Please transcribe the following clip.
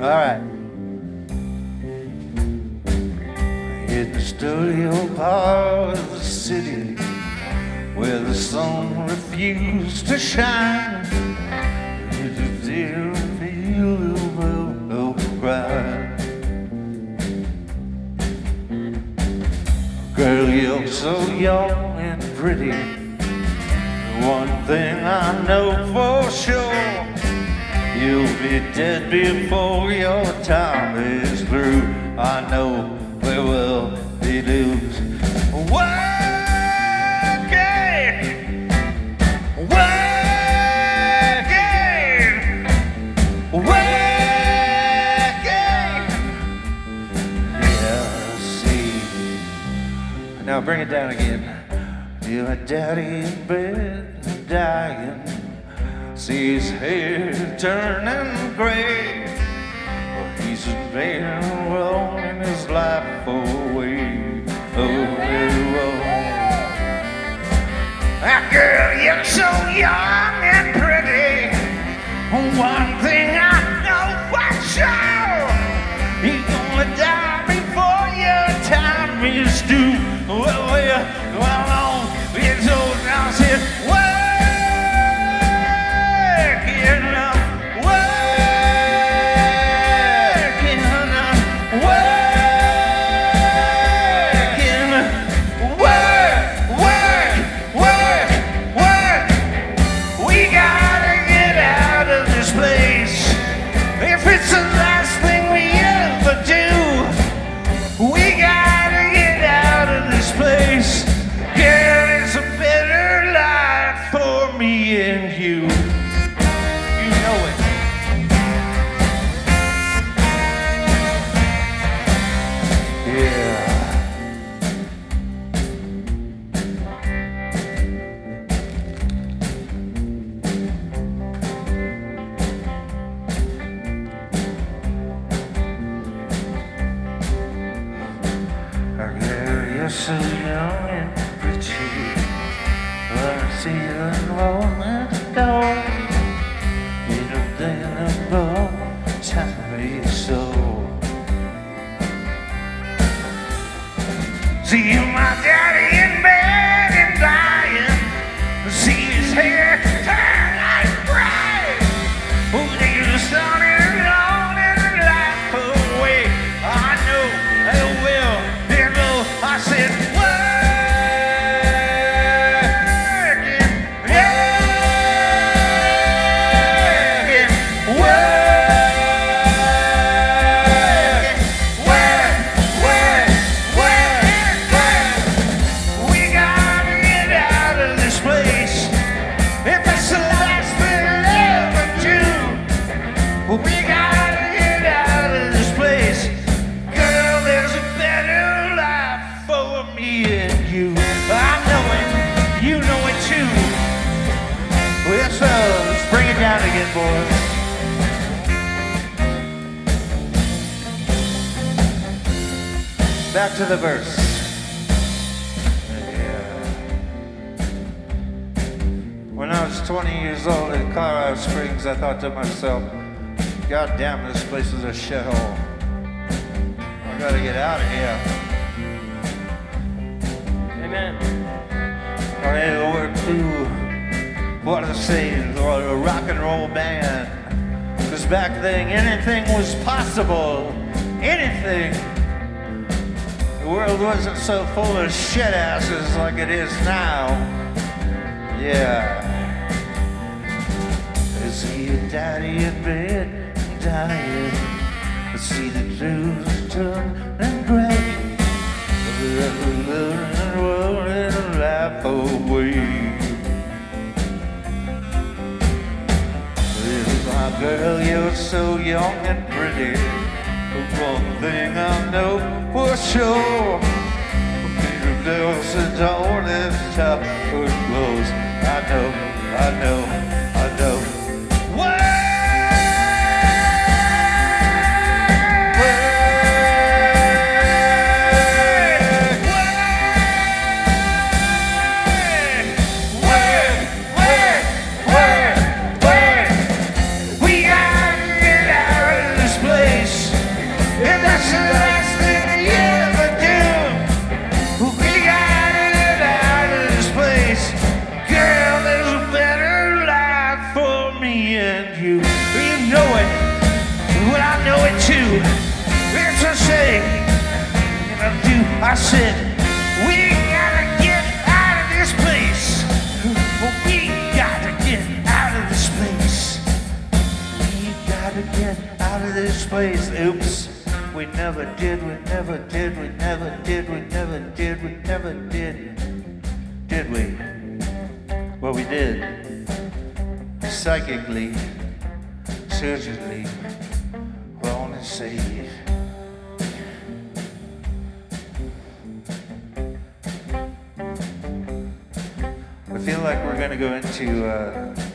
right. In the studio part of the city where the sun refused to shine, you just didn't feel no cry. Girl, you're so young and pretty. One thing I know for sure, you'll be dead before your time is through. I know there will be news. Working, working. Yeah, see. Now bring it down again. Your daddy in bed dying, see his hair turning gray. He's been rolling his life away. Oh, that girl, you're so young and pretty. One thing I know for sure, you're gonna die before your time is due. Well, it's old now, I said, so young and pretty, I see the moment go. You don't think about time is so. See my daddy in bed and dying, see his hair turn like gray. Oh, the sun is long and life away. I know they will. I said, working, we gotta get out of this place. If it's the last thing we'll ever do, we gotta get out of this place. Girl, there's a better life for me and you. I know it, you know it too. Well, so let's bring it down again, boys. Back to the verse. Yeah. When I was 20 years old in Colorado Springs, I thought to myself, God damn, this place is a shithole. I gotta get out of here. Amen. I had to work through what I say, a rock and roll band. Cause back then anything was possible. Anything. The world wasn't so full of shit asses like it is now. Yeah. I see your daddy in bed dying. I see the blues turn and gray. Rolling life away. My girl, you're so young and pretty. One thing I know for sure, Peter Bill's the dawn and top for clothes. I know. We gotta get out of this place. If that's the last thing you ever do, we gotta get out of this place. Girl, there's a better life for me and you. You know it, well I know it too. It's a say, and I do, I said, we gotta get out of this place. We gotta get out of this place. We gotta get out of this place. Oops, we never did, we never did, we never did, we never did, we never did. Did we? Well, we did. Psychically, surgically, we're only saved. I feel like we're gonna go into